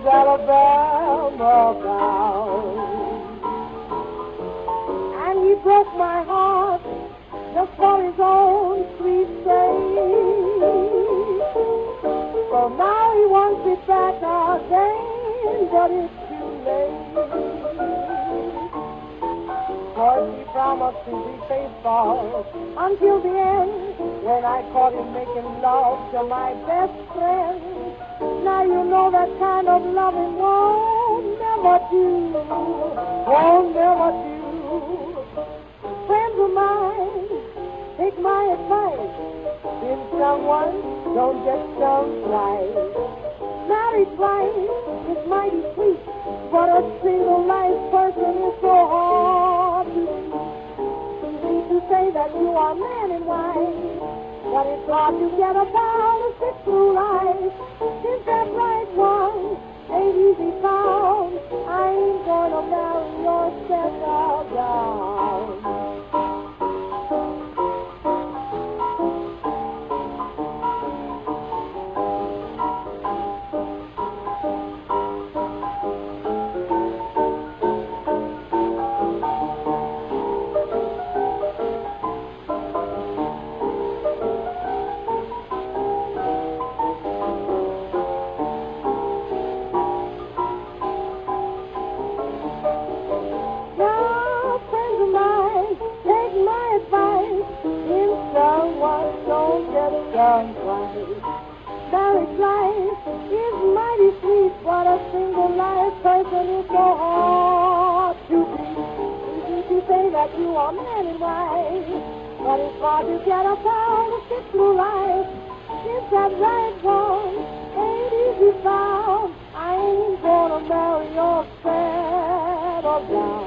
Alabama bound. And he broke my heart just for his own sweet sake. So now he wants me back again, but it's too late. For she promised to be faithful until the end, when I caught him making love to my best friend. Now you know that kind of loving won't never do, won't never do. Friends of mine, take my advice. If someone don't get some twice. Married life is mighty sweet, but a single life person is so hard to beat. Easy to say that you are man and wife, but it's hard to get about a sit through life. Since that right one ain't easy found, I ain't gonna marry your settle down. Marriage life is mighty sweet, but a single life person is so hard to beat. Easy to say that you are man and wife, but it's hard to get about to sit through life. Since that right one ain't easy found, I ain't gonna marry your settle down.